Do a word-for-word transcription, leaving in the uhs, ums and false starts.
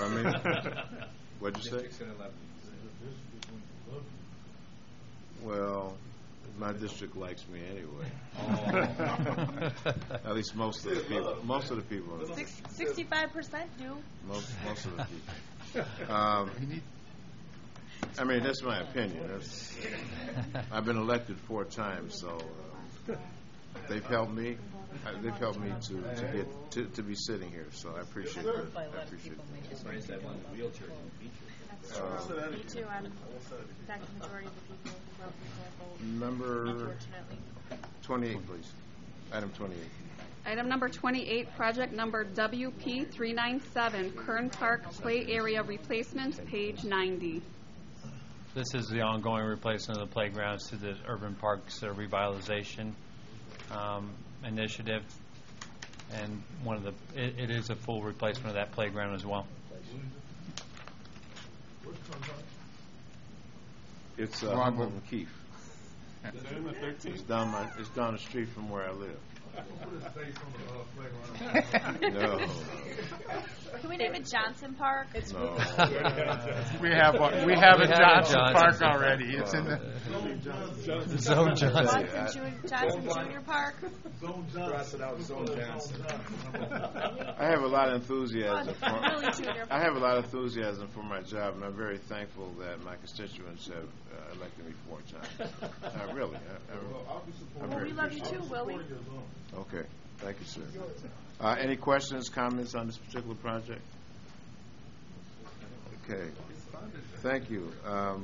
I mean, what'd you say? Well, my district likes me anyway. At least most of the people. Most of the people. Six, sixty-five percent do. Most most of the people. Um, I mean, that's my opinion. That's, I've been elected four times, so uh, they've helped me. Uh, they've helped me to, to get to, to be sitting here. So I appreciate that. I appreciate that. Uh, Me too. I'm fact the majority of the people who vote for vote. Number Unfortunately. twenty-eight, please. Item twenty-eight. Item number twenty-eight, project number W P three nine seven, Kern Park Play Area Replacement, page ninety. This is the ongoing replacement of the playgrounds to the urban parks uh, revitalization um, initiative, and one of the it, it is a full replacement of that playground as well. It's uh, Humboldt and Keefe. It's down my. It's down the street from where I live. No. Can we name it Johnson Park? No. We have one. We have We a have a Johnson Johnson Park Park. already. It's in the Zone Johnson. Johnson, Junior, Johnson Junior Park? I have a lot of enthusiasm. For, Really, Junior I have a lot of enthusiasm for my job, and I'm very thankful that my constituents have uh, elected me four times. Uh, really, I, I'm, I'm Well, very we love you appreciative. too, Willie. Okay, thank you, sir. Uh, any questions, comments on this particular project? Okay, thank you. Um,